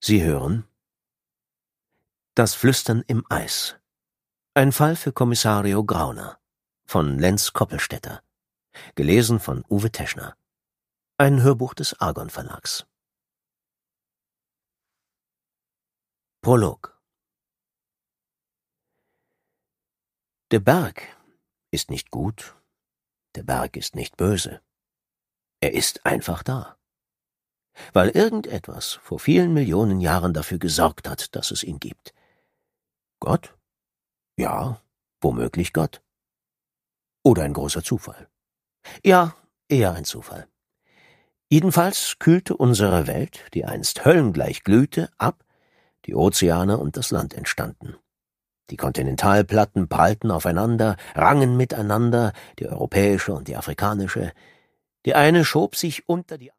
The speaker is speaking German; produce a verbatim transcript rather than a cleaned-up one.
Sie hören Das Flüstern im Eis. Ein Fall für Kommissario Grauner von Lenz Koppelstädter. Gelesen von Uwe Teschner. Ein Hörbuch des Argon Verlags. Prolog. Der Berg ist nicht gut, der Berg ist nicht böse. Er ist einfach da. Weil irgendetwas vor vielen Millionen Jahren dafür gesorgt hat, dass es ihn gibt. Gott? Ja, womöglich Gott. Oder ein großer Zufall. Ja, eher ein Zufall. Jedenfalls kühlte unsere Welt, die einst höllengleich glühte, ab, die Ozeane und das Land entstanden. Die Kontinentalplatten prallten aufeinander, rangen miteinander, die europäische und die afrikanische. Die eine schob sich unter die